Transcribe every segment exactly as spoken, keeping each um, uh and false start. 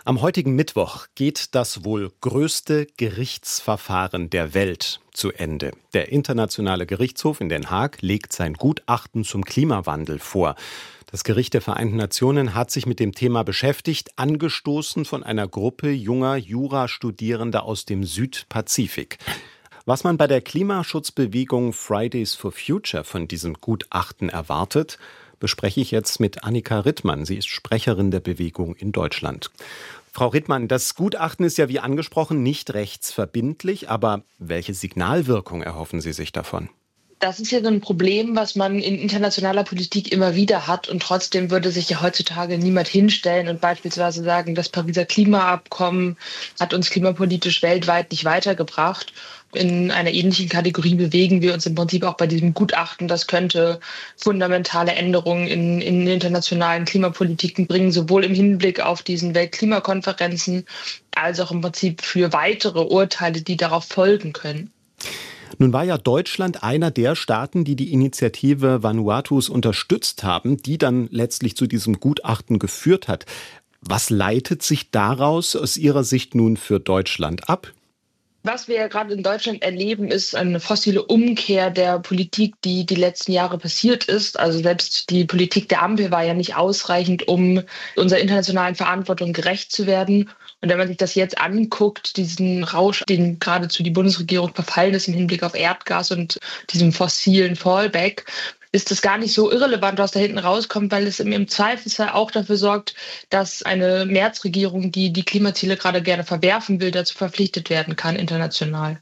Am heutigen Mittwoch geht das wohl größte Gerichtsverfahren der Welt zu Ende. Der Internationale Gerichtshof in Den Haag legt sein Gutachten zum Klimawandel vor. Das Gericht der Vereinten Nationen hat sich mit dem Thema beschäftigt, angestoßen von einer Gruppe junger Jurastudierender aus dem Südpazifik. Was man bei der Klimaschutzbewegung Fridays for Future von diesem Gutachten erwartet, bespreche ich jetzt mit Annika Rittmann. Sie ist Sprecherin der Bewegung in Deutschland. Frau Rittmann, das Gutachten ist ja wie angesprochen nicht rechtsverbindlich, aber welche Signalwirkung erhoffen Sie sich davon? Das ist ja so ein Problem, was man in internationaler Politik immer wieder hat. Und trotzdem würde sich ja heutzutage niemand hinstellen und beispielsweise sagen, das Pariser Klimaabkommen hat uns klimapolitisch weltweit nicht weitergebracht. In einer ähnlichen Kategorie bewegen wir uns im Prinzip auch bei diesem Gutachten. Das könnte fundamentale Änderungen in, in internationalen Klimapolitiken bringen, sowohl im Hinblick auf diesen Weltklimakonferenzen als auch im Prinzip für weitere Urteile, die darauf folgen können. Nun war ja Deutschland einer der Staaten, die die Initiative Vanuatus unterstützt haben, die dann letztlich zu diesem Gutachten geführt hat. Was leitet sich daraus aus Ihrer Sicht nun für Deutschland ab? Was wir ja gerade in Deutschland erleben, ist eine fossile Umkehr der Politik, die die letzten Jahre passiert ist. Also selbst die Politik der Ampel war ja nicht ausreichend, um unserer internationalen Verantwortung gerecht zu werden. Und wenn man sich das jetzt anguckt, diesen Rausch, den geradezu die Bundesregierung verfallen ist im Hinblick auf Erdgas und diesem fossilen Fallback, ist das gar nicht so irrelevant, was da hinten rauskommt, weil es im Zweifelsfall auch dafür sorgt, dass eine Merz-Regierung, die die Klimaziele gerade gerne verwerfen will, dazu verpflichtet werden kann international.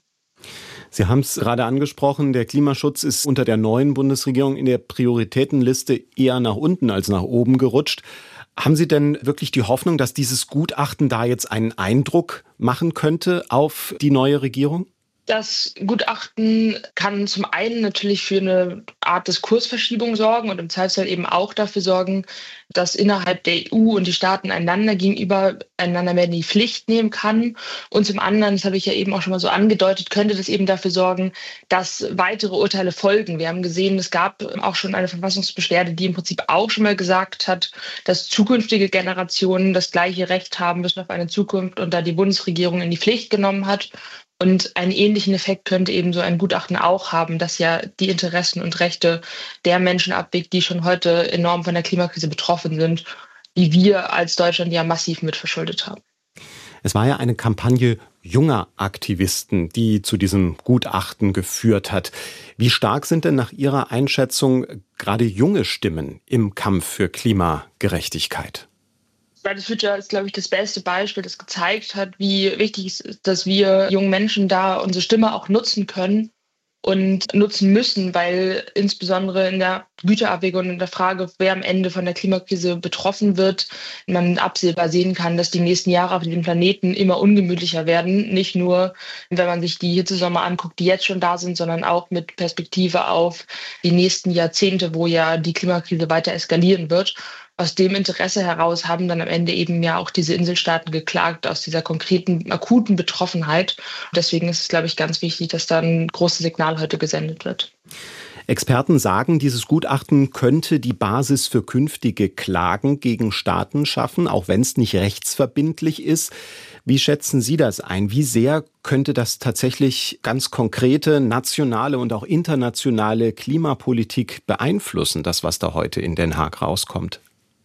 Sie haben es gerade angesprochen, der Klimaschutz ist unter der neuen Bundesregierung in der Prioritätenliste eher nach unten als nach oben gerutscht. Haben Sie denn wirklich die Hoffnung, dass dieses Gutachten da jetzt einen Eindruck machen könnte auf die neue Regierung? Das Gutachten kann zum einen natürlich für eine Art Diskursverschiebung sorgen und im Zweifelsfall eben auch dafür sorgen, dass innerhalb der E U und die Staaten einander gegenüber einander mehr in die Pflicht nehmen kann. Und zum anderen, das habe ich ja eben auch schon mal so angedeutet, könnte das eben dafür sorgen, dass weitere Urteile folgen. Wir haben gesehen, es gab auch schon eine Verfassungsbeschwerde, die im Prinzip auch schon mal gesagt hat, dass zukünftige Generationen das gleiche Recht haben müssen auf eine Zukunft und da die Bundesregierung in die Pflicht genommen hat. Und einen ähnlichen Effekt könnte eben so ein Gutachten auch haben, das ja die Interessen und Rechte der Menschen abwägt, die schon heute enorm von der Klimakrise betroffen sind, die wir als Deutschland ja massiv mitverschuldet haben. Es war ja eine Kampagne junger Aktivisten, die zu diesem Gutachten geführt hat. Wie stark sind denn nach Ihrer Einschätzung gerade junge Stimmen im Kampf für Klimagerechtigkeit? Fridays for Future ist, glaube ich, das beste Beispiel, das gezeigt hat, wie wichtig es ist, dass wir jungen Menschen da unsere Stimme auch nutzen können und nutzen müssen, weil insbesondere in der Güterabwägung und in der Frage, wer am Ende von der Klimakrise betroffen wird, man absehbar sehen kann, dass die nächsten Jahre auf dem Planeten immer ungemütlicher werden. Nicht nur, wenn man sich die Hitzesommer anguckt, die jetzt schon da sind, sondern auch mit Perspektive auf die nächsten Jahrzehnte, wo ja die Klimakrise weiter eskalieren wird. Aus dem Interesse heraus haben dann am Ende eben ja auch diese Inselstaaten geklagt, aus dieser konkreten, akuten Betroffenheit. Deswegen ist es, glaube ich, ganz wichtig, dass da ein großes Signal heute gesendet wird. Experten sagen, dieses Gutachten könnte die Basis für künftige Klagen gegen Staaten schaffen, auch wenn es nicht rechtsverbindlich ist. Wie schätzen Sie das ein? Wie sehr könnte das tatsächlich ganz konkrete nationale und auch internationale Klimapolitik beeinflussen, das, was da heute in Den Haag rauskommt?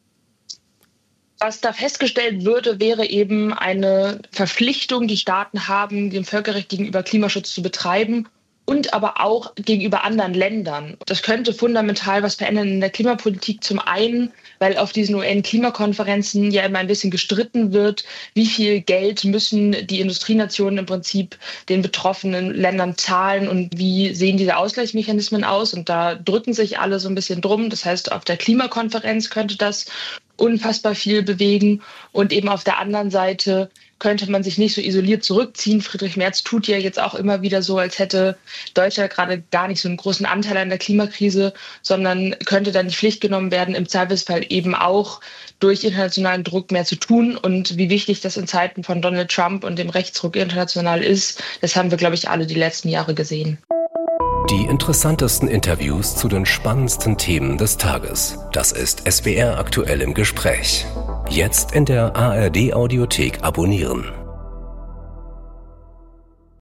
Was da festgestellt würde, wäre eben eine Verpflichtung, die Staaten haben, dem Völkerrecht gegenüber Klimaschutz zu betreiben und aber auch gegenüber anderen Ländern. Das könnte fundamental was verändern in der Klimapolitik. Zum einen, weil auf diesen U N-Klimakonferenzen ja immer ein bisschen gestritten wird, wie viel Geld müssen die Industrienationen im Prinzip den betroffenen Ländern zahlen und wie sehen diese Ausgleichsmechanismen aus. Und da drücken sich alle so ein bisschen drum. Das heißt, auf der Klimakonferenz könnte das unfassbar viel bewegen. Und eben auf der anderen Seite könnte man sich nicht so isoliert zurückziehen. Friedrich Merz tut ja jetzt auch immer wieder so, als hätte Deutschland gerade gar nicht so einen großen Anteil an der Klimakrise, sondern könnte dann die Pflicht genommen werden, im Zweifelsfall eben auch durch internationalen Druck mehr zu tun. Und wie wichtig das in Zeiten von Donald Trump und dem Rechtsruck international ist, das haben wir, glaube ich, alle die letzten Jahre gesehen. Die interessantesten Interviews zu den spannendsten Themen des Tages. Das ist S W R aktuell im Gespräch. Jetzt in der A R D Audiothek abonnieren.